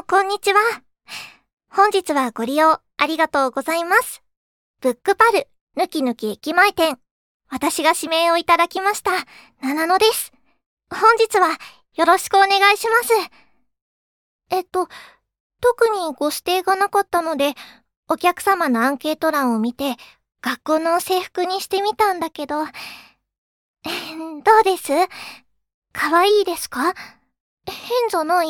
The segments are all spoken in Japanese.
こんにちは。本日はご利用ありがとうございます。ブックパル、ぬきぬき駅前店。私が指名をいただきました、ななのです。本日はよろしくお願いします。特にご指定がなかったので、お客様のアンケート欄を見て、学校の制服にしてみたんだけど、どうです？かわいいですか？変じゃない？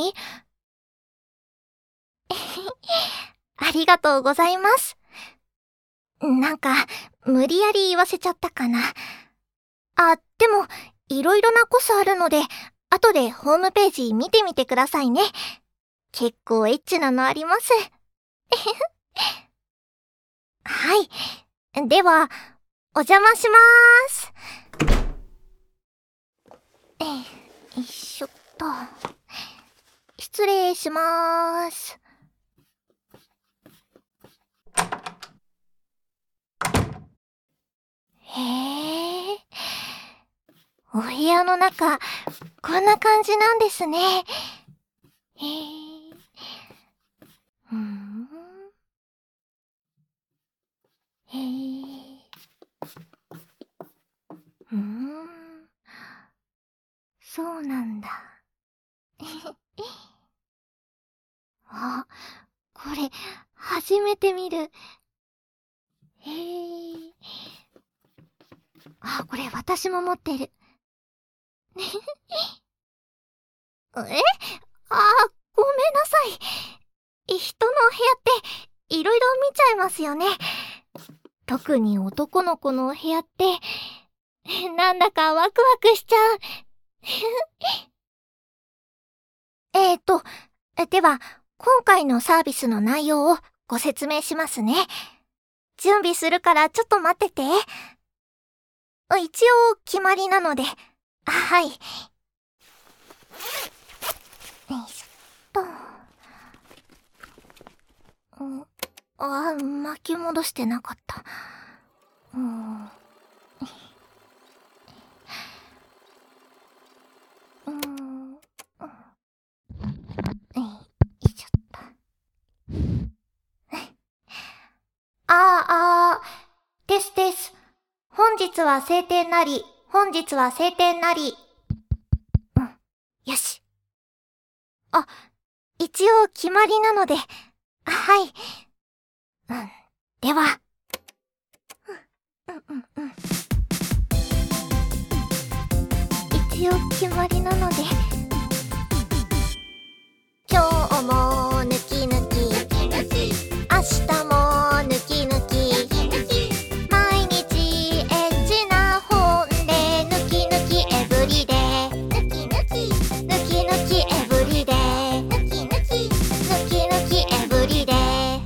ありがとうございます。なんか、無理やり言わせちゃったかな。でも、いろいろなコスあるので、後でホームページ見てみてくださいね。結構エッチなのあります。はい。では、お邪魔しまーす。よいしょっと。失礼しまーす。へえ。お部屋の中、こんな感じなんですね。へえ。へえ。そうなんだ。これ、初めて見る。へえ。これ私も持ってる。ごめんなさい。人のお部屋っていろいろ見ちゃいますよね。特に男の子のお部屋って、なんだかワクワクしちゃう。では、今回のサービスの内容をご説明しますね。準備するからちょっと待ってて。一応決まりなので。はい。よいしょっと。巻き戻してなかった。です。本日は晴天なり。よし。一応決まりなので。はい。では。一応決まりなので。今日もぬきぬき。明日もぬきぬき。毎日エッチな本でぬきぬきエブリデイ。ぬきぬきエブリデイ。ぬきぬきエブリデイ。イェ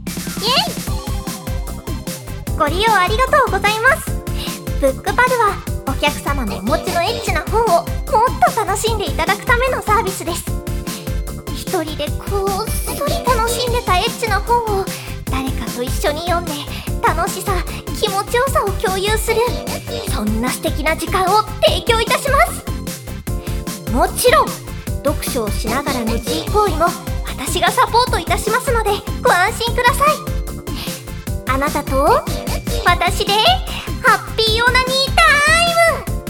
イ！ご利用ありがとうございます。ブックパルはお客様のお持ちのエッチな本をもっと楽しんでいただくためのサービスです。一人でこっそり楽しんでたエッチな本を誰かと一緒に読んで楽しさ、気持ちよさを共有する、そんな素敵な時間を提供いたします。もちろん読書をしながらの G 行為も私がサポートいたしますのでご安心ください。あなたと私でハッピーオナニータイム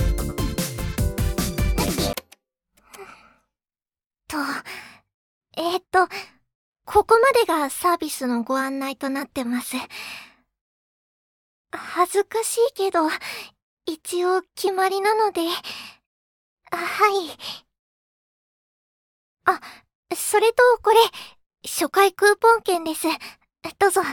ここまでがサービスのご案内となってます。恥ずかしいけど、一応決まりなので。はい。それとこれ、初回クーポン券です。どうぞ。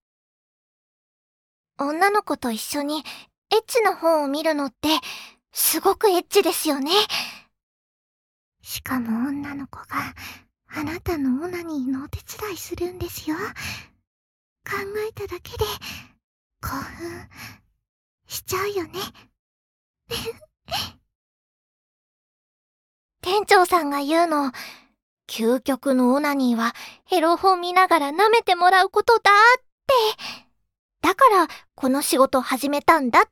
女の子と一緒にエッチな本を見るのって、すごくエッチですよね。しかも女の子が、あなたのオナニーのお手伝いするんですよ。考えただけで興奮しちゃうよね。店長さんが言うの、究極のオナニーはエロ本見ながら舐めてもらうことだって。だからこの仕事始めたんだって。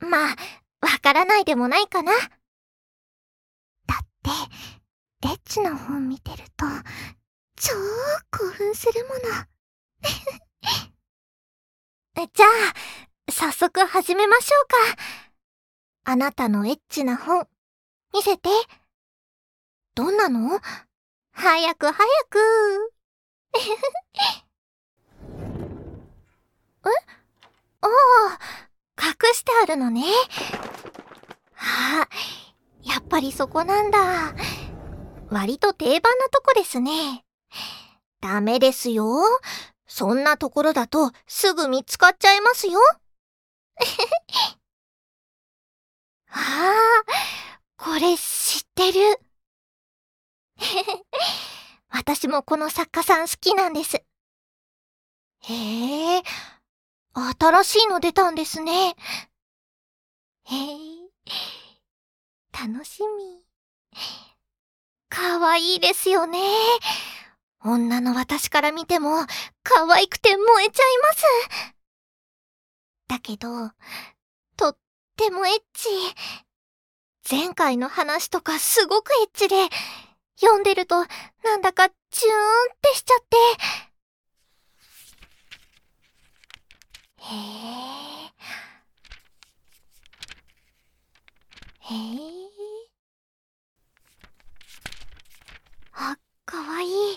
まあ、わからないでもないかな。だってエッチな本見てると、超興奮するもの。じゃあ、早速始めましょうか。あなたのエッチな本、見せて。どんなの？早く早く。ああ、隠してあるのね。ああ、やっぱりそこなんだ。割と定番なとこですね。ダメですよ。そんなところだとすぐ見つかっちゃいますよ。ああ、これ知ってる。私もこの作家さん好きなんです。へえ、新しいの出たんですね。へえ、楽しみ。かわいいですよね。女の私から見ても可愛くて燃えちゃいます。だけど、とってもエッチ。前回の話とかすごくエッチで、読んでるとなんだかチューンってしちゃって。へえ。へえ。あ、かわいい。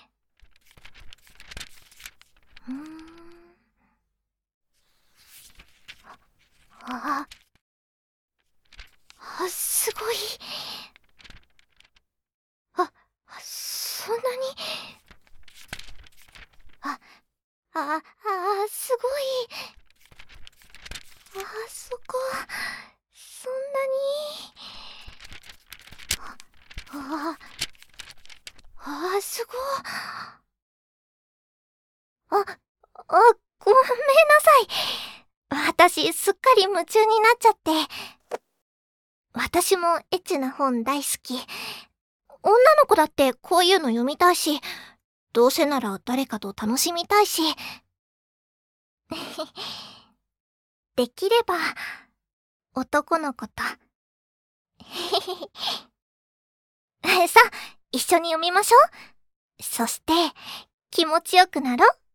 あ、すごい。あ、そんなに。すごい。そこ、そんなに。すごい。ごめんなさい。私、すっかり夢中になっちゃって。私もエッチな本大好き。女の子だってこういうの読みたいし、どうせなら誰かと楽しみたいし。できれば、男の子と。さあ、一緒に読みましょう。そして、気持ちよくなろう。